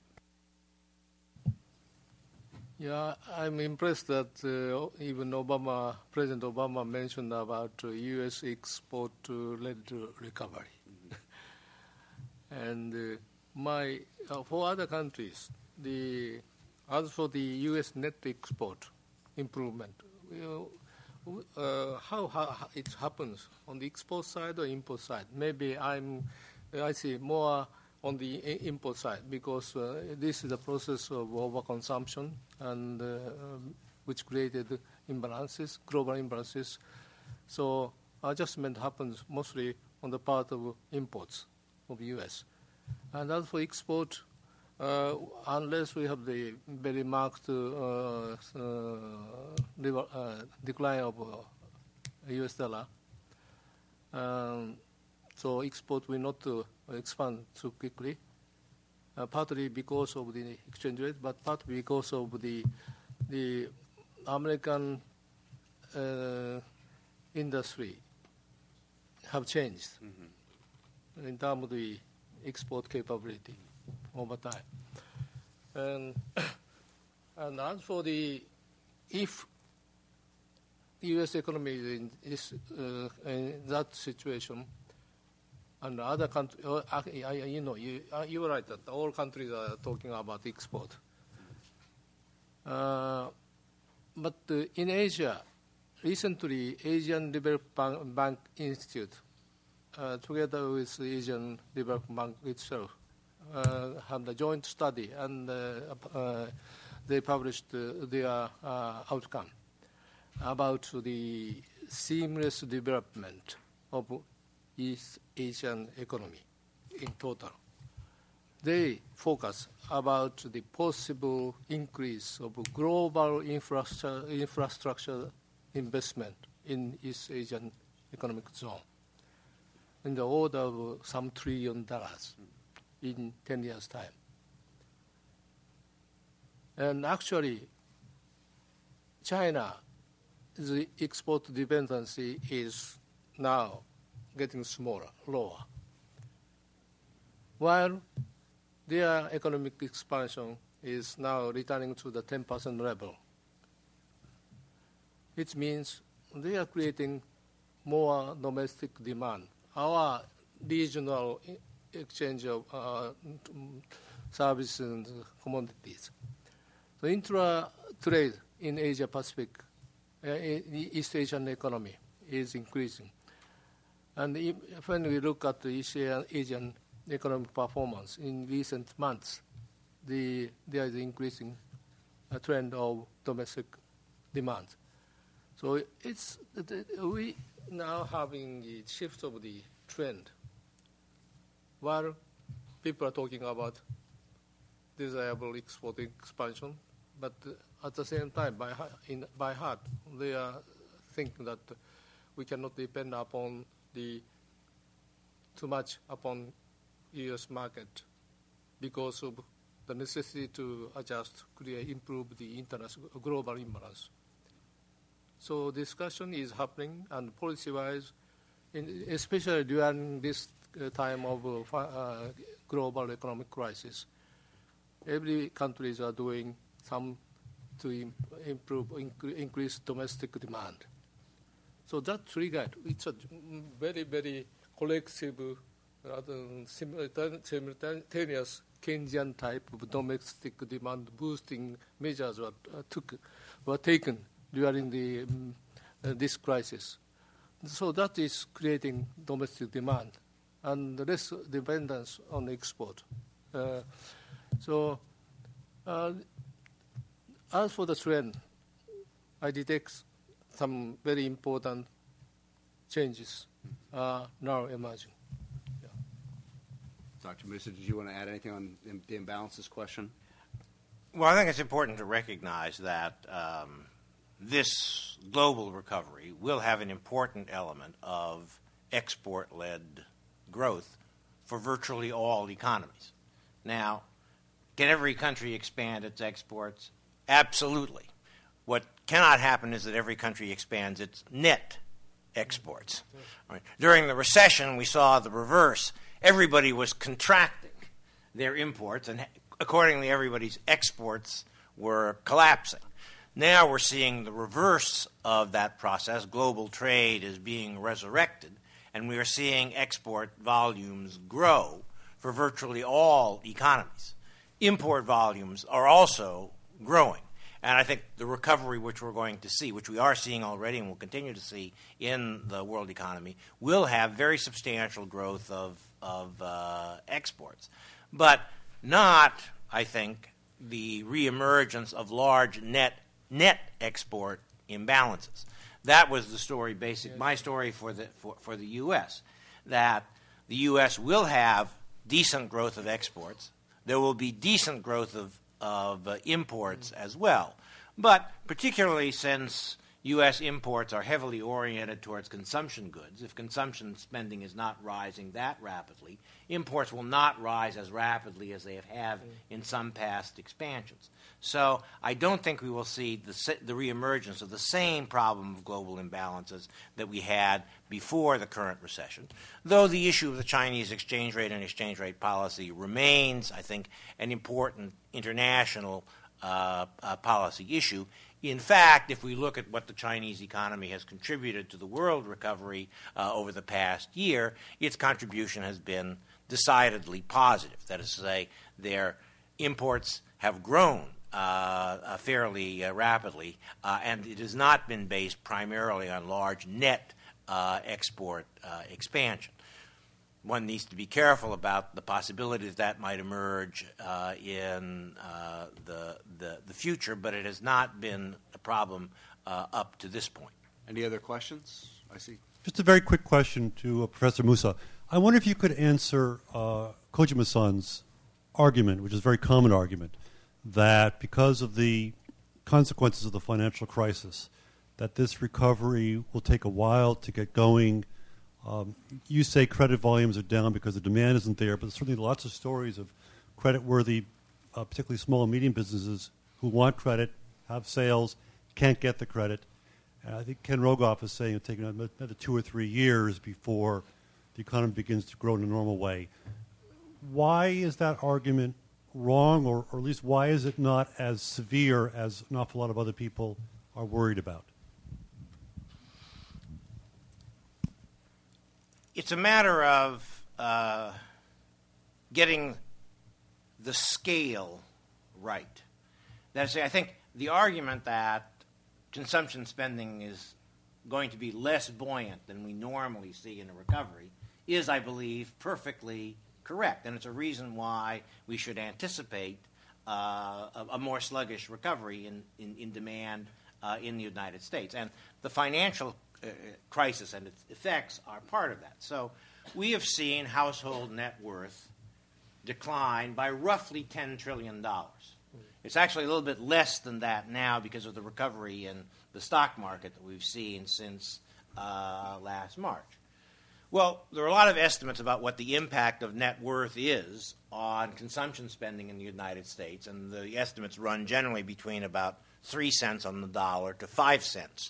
Yeah, I'm impressed that uh, even Obama, President Obama mentioned about uh, U S export uh, led to recovery. Mm-hmm. and uh, my uh, for other countries, the as for the U S net export improvement, you know, uh, how, how it happens on the export side or import side? Maybe I'm I see more on the i- import side because uh, this is a process of overconsumption and uh, um, which created imbalances, global imbalances. So adjustment happens mostly on the part of imports of the U S. And as for export, uh, unless we have the very marked uh, uh, level, uh, decline of uh, U S dollar, um, so export will not uh, expand too quickly, uh, partly because of the exchange rate, but partly because of the the American uh, industry have changed mm-hmm. in terms of the export capability over time. And, and as for the, if U S economy is in, is, uh, in that situation, and other countries, uh, I, I, you know, you, uh, you are right that all countries are talking about export. Uh, but uh, in Asia, recently, Asian Development Bank Institute, uh, together with the Asian Development Bank itself, uh, had a joint study, and uh, uh, they published uh, their uh, outcome about the seamless development of East Asian economy in total. They focus about the possible increase of global infrastructure, infrastructure investment in East Asian economic zone in the order of some trillion dollars in ten years' time. And actually, China, the export dependency is now getting smaller, lower, while their economic expansion is now returning to the ten percent level. It means they are creating more domestic demand. Our regional exchange of uh, services and commodities. The intra-trade in Asia-Pacific, uh, the East Asian economy is increasing. And if, when we look at the East Asian economic performance in recent months, the, there is increasing a trend of domestic demand. So it's we now having the shift of the trend, while people are talking about desirable export expansion, but at the same time, by in, by heart, they are thinking that we cannot depend upon the too much upon U S market because of the necessity to adjust, create, improve the international global imbalance. So discussion is happening, and policy-wise, in, especially during this uh, time of uh, uh, global economic crisis, every countries are doing some to im- improve, inc- increase domestic demand. So that triggered, it's a very, very collective, rather simultaneous Keynesian type of domestic demand boosting measures were, uh, took, were taken during the, um, uh, this crisis. So that is creating domestic demand and less dependence on export. Uh, so uh, as for the trend, I detect some very important changes are now emerging. Yeah. Doctor Musa, did you want to add anything on the imbalances question? Well, I think it's important to recognize that um, this global recovery will have an important element of export-led growth for virtually all economies. Now, can every country expand its exports? Absolutely. What cannot happen is that every country expands its net exports. Right. During the recession, we saw the reverse. Everybody was contracting their imports, and accordingly, everybody's exports were collapsing. Now we're seeing the reverse of that process. Global trade is being resurrected, and we are seeing export volumes grow for virtually all economies. Import volumes are also growing. And I think the recovery which we're going to see, which we are seeing already and will continue to see in the world economy, will have very substantial growth of, of uh, exports, but not, I think, the reemergence of large net net export imbalances. That was the story, basic yes. my story for the for, for the U S, that the U S will have decent growth of exports. There will be decent growth of of uh, imports mm-hmm. as well, but particularly since U S imports are heavily oriented towards consumption goods. If consumption spending is not rising that rapidly, imports will not rise as rapidly as they have had in some past expansions. So I don't think we will see the, the reemergence of the same problem of global imbalances that we had before the current recession, though the issue of the Chinese exchange rate and exchange rate policy remains, I think, an important international uh, uh, policy issue. In fact, if we look at what the Chinese economy has contributed to the world recovery uh, over the past year, its contribution has been decidedly positive. That is to say, their imports have grown uh, uh, fairly uh, rapidly, uh, and it has not been based primarily on large net uh, export uh, expansion. One needs to be careful about the possibility that that might emerge uh, in uh, the, the the future, but it has not been a problem uh, up to this point. Any other questions? I see. Just a very quick question to uh, Professor Musa. I wonder if you could answer uh, Kojima-san's argument, which is a very common argument, that because of the consequences of the financial crisis, that this recovery will take a while to get going. Um, you say credit volumes are down because the demand isn't there, but there's certainly lots of stories of credit-worthy, uh, particularly small and medium businesses who want credit, have sales, can't get the credit. And I think Ken Rogoff is saying it'll take another two or three years before the economy begins to grow in a normal way. Why is that argument wrong, or, or at least why is it not as severe as an awful lot of other people are worried about? It's a matter of uh, getting the scale right. That is to say, I think the argument that consumption spending is going to be less buoyant than we normally see in a recovery is, I believe, perfectly correct. And it's a reason why we should anticipate uh, a, a more sluggish recovery in, in, in demand uh, in the United States. And the financial uh, crisis and its effects are part of that. So we have seen household net worth decline by roughly ten trillion dollars. It's actually a little bit less than that now because of the recovery in the stock market that we've seen since uh, last March. Well, there are a lot of estimates about what the impact of net worth is on consumption spending in the United States, and the estimates run generally between about three cents on the dollar to five cents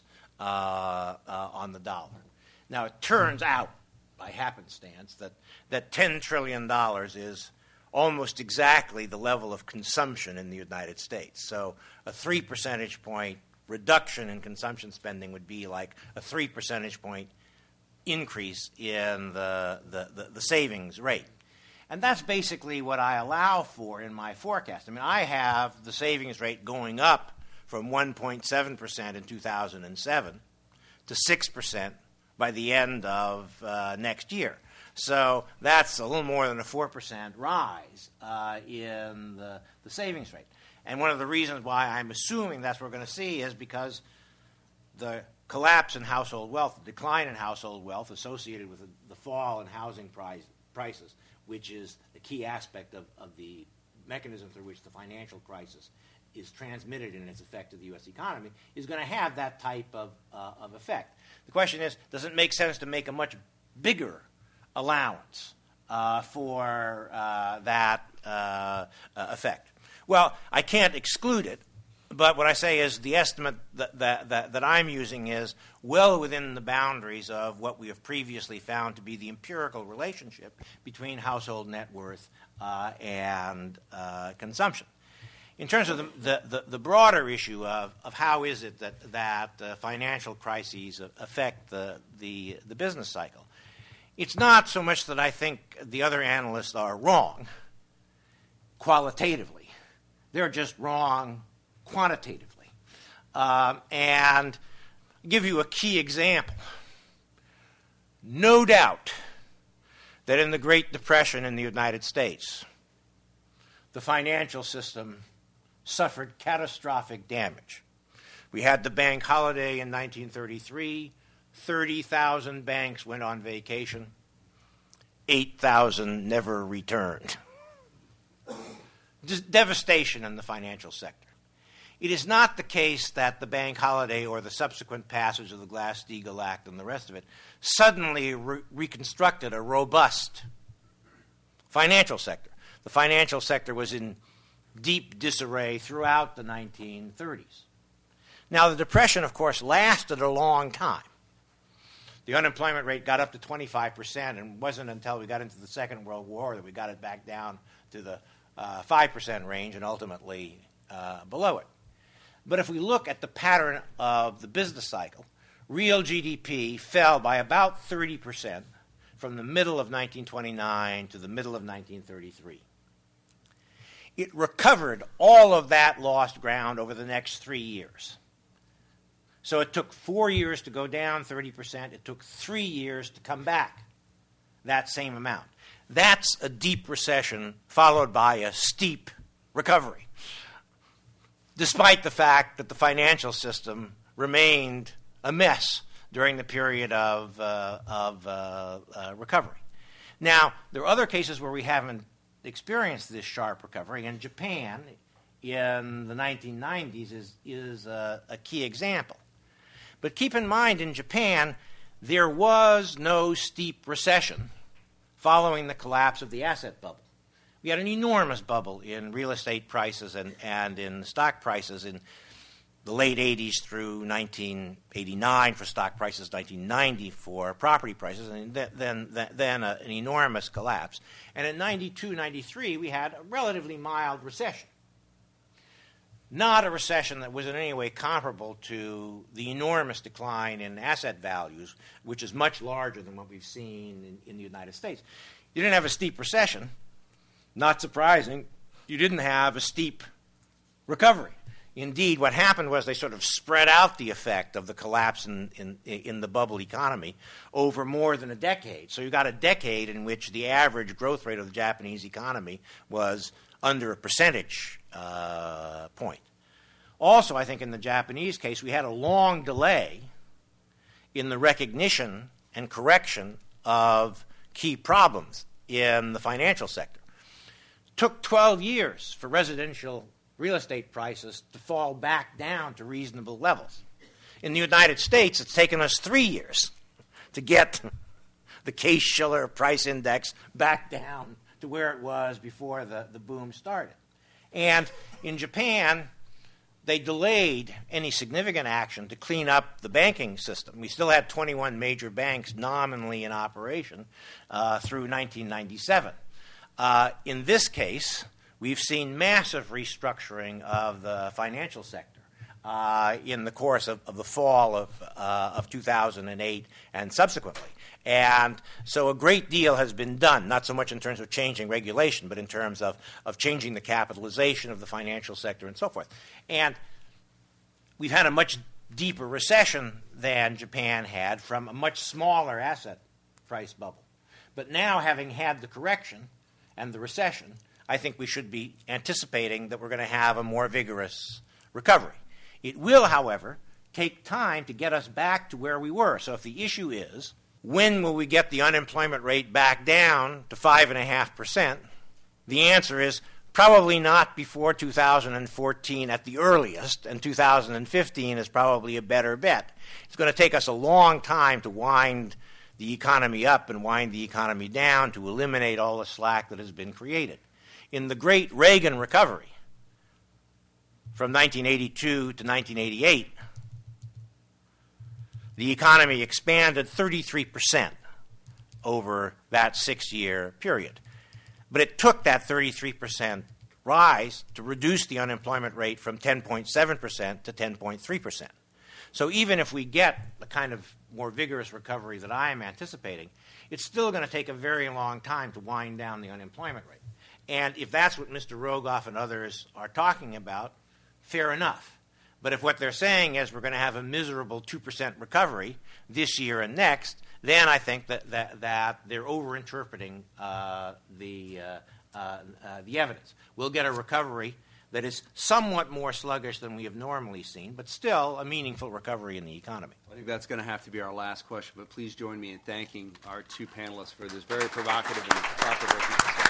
uh, uh, on the dollar. Now, it turns out, by happenstance, that, that ten trillion dollars is almost exactly the level of consumption in the United States. So a three percentage point reduction in consumption spending would be like a three percentage point increase in the, the, the, the savings rate. And that's basically what I allow for in my forecast. I mean, I have the savings rate going up from one point seven percent in two thousand seven to six percent by the end of uh, next year. So that's a little more than a four percent rise uh, in the, the savings rate. And one of the reasons why I'm assuming that's what we're going to see is because the collapse in household wealth, the decline in household wealth associated with the, the fall in housing price, prices, which is a key aspect of, of the mechanism through which the financial crisis is transmitted in its effect to the U S economy, is going to have that type of, uh, of effect. The question is, does it make sense to make a much bigger allowance uh, for uh, that uh, uh, effect? Well, I can't exclude it, but what I say is the estimate that, that, that, that I'm using is well within the boundaries of what we have previously found to be the empirical relationship between household net worth uh, and uh, consumption. In terms of the, the, the, the broader issue of, of how is it that, that uh, financial crises affect the, the, the business cycle, it's not so much that I think the other analysts are wrong qualitatively. They're just wrong quantitatively. Um, and I'll give you a key example. No doubt that in the Great Depression in the United States, the financial system suffered catastrophic damage. We had the bank holiday in nineteen thirty-three. thirty thousand banks went on vacation. eight thousand never returned. Just devastation in the financial sector. It is not the case that the bank holiday or the subsequent passage of the Glass-Steagall Act and the rest of it suddenly re- reconstructed a robust financial sector. The financial sector was in deep disarray throughout the nineteen thirties. Now, the Depression, of course, lasted a long time. The unemployment rate got up to twenty-five percent, and it wasn't until we got into the Second World War that we got it back down to the uh, five percent range and ultimately uh, below it. But if we look at the pattern of the business cycle, real G D P fell by about thirty percent from the middle of nineteen twenty-nine to the middle of nineteen thirty-three. It recovered all of that lost ground over the next three years. So it took four years to go down thirty percent. It took three years to come back that same amount. That's a deep recession followed by a steep recovery, despite the fact that the financial system remained a mess during the period of, uh, of uh, uh, recovery. Now, there are other cases where we haven't experienced this sharp recovery, and Japan in the nineteen nineties is, is a, a key example. But keep in mind, in Japan, there was no steep recession following the collapse of the asset bubble. We had an enormous bubble in real estate prices and, and in stock prices in the late eighties through nineteen eighty-nine for stock prices, nineteen ninety for property prices, and then, then, then a, an enormous collapse. And in ninety-two, ninety-three, we had a relatively mild recession. Not a recession that was in any way comparable to the enormous decline in asset values, which is much larger than what we've seen in, in the United States. You didn't have a steep recession. Not surprising, you didn't have a steep recovery. Indeed, what happened was they sort of spread out the effect of the collapse in, in, in the bubble economy over more than a decade. So you got a decade in which the average growth rate of the Japanese economy was under a percentage uh, point. Also, I think in the Japanese case, we had a long delay in the recognition and correction of key problems in the financial sector. It took twelve years for residential real estate prices to fall back down to reasonable levels. In the United States, it's taken us three years to get the Case-Shiller price index back down to where it was before the, the boom started. And in Japan, they delayed any significant action to clean up the banking system. We still had twenty-one major banks nominally in operation uh, through nineteen ninety-seven. Uh, in this case, we've seen massive restructuring of the financial sector uh, in the course of, of the fall of, uh, of two thousand eight and subsequently. And so a great deal has been done, not so much in terms of changing regulation, but in terms of, of changing the capitalization of the financial sector and so forth. And we've had a much deeper recession than Japan had from a much smaller asset price bubble. But now, having had the correction and the recession, I think we should be anticipating that we're going to have a more vigorous recovery. It will, however, take time to get us back to where we were. So if the issue is, when will we get the unemployment rate back down to five point five percent, the answer is probably not before two thousand fourteen at the earliest, and two thousand fifteen is probably a better bet. It's going to take us a long time to wind the economy up and wind the economy down to eliminate all the slack that has been created. In the great Reagan recovery from nineteen eighty-two to nineteen eighty-eight, the economy expanded thirty-three percent over that six-year period. But it took that thirty-three percent rise to reduce the unemployment rate from ten point seven percent to ten point three percent. So even if we get the kind of more vigorous recovery that I am anticipating, it's still going to take a very long time to wind down the unemployment rate. And if that's what Mister Rogoff and others are talking about, fair enough. But if what they're saying is we're going to have a miserable two percent recovery this year and next, then I think that, that, that they're overinterpreting uh, the, uh, uh, uh, the evidence. We'll get a recovery that is somewhat more sluggish than we have normally seen, but still a meaningful recovery in the economy. I think that's going to have to be our last question, but please join me in thanking our two panelists for this very provocative and thought-provoking discussion.